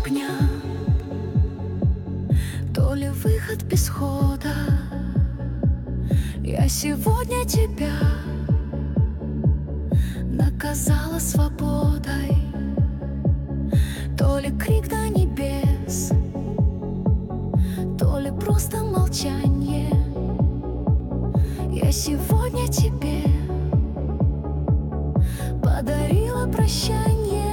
огня, то ли выход без хода. Я сегодня тебя наказала свободой, то ли крик до небес, то ли просто молчание. Я сегодня тебе подарила прощание.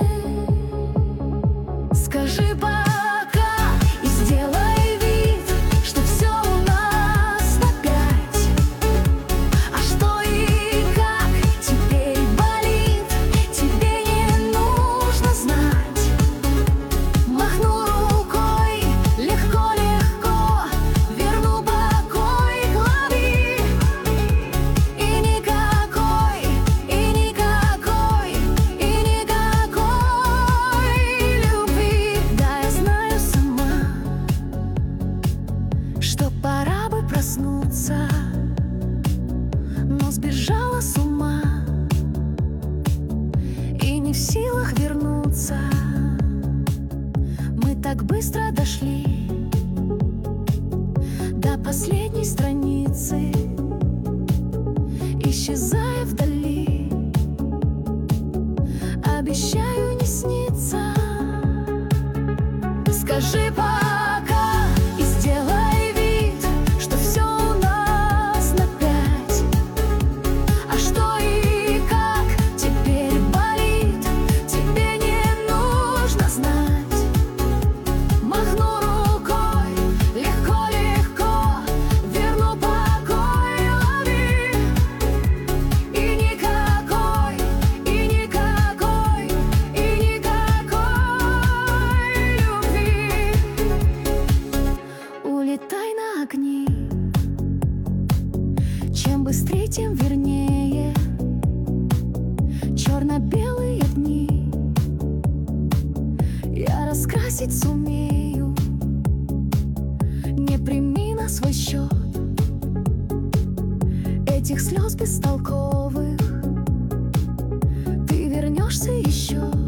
Скажи пока и сделай вид, что все у нас на пять. А что и как теперь болит, тебе не нужно знать. Махну рукой, легко-легко верну покой, лови. И никакой, и никакой, и никакой любви. Да, я знаю сама, что пора бы проснуться, но сбежала с ума и не в силах вернуться. Мы так быстро дошли до последней страницы, исчезая вдали. Обещаю не сниться. Скажи пока и сделай вид, что все у нас на пять. А что и как теперь болит, тебе не нужно знать. Махну рукой, легко-легко верну покой, лови. И никакой, и никакой, и никакой любви. Улетай на огни, чем быстрее, тем вернее. Черно-белые дни я раскрасить сумею. Не прими на свой счет этих слез бестолковых. Ты вернешься еще.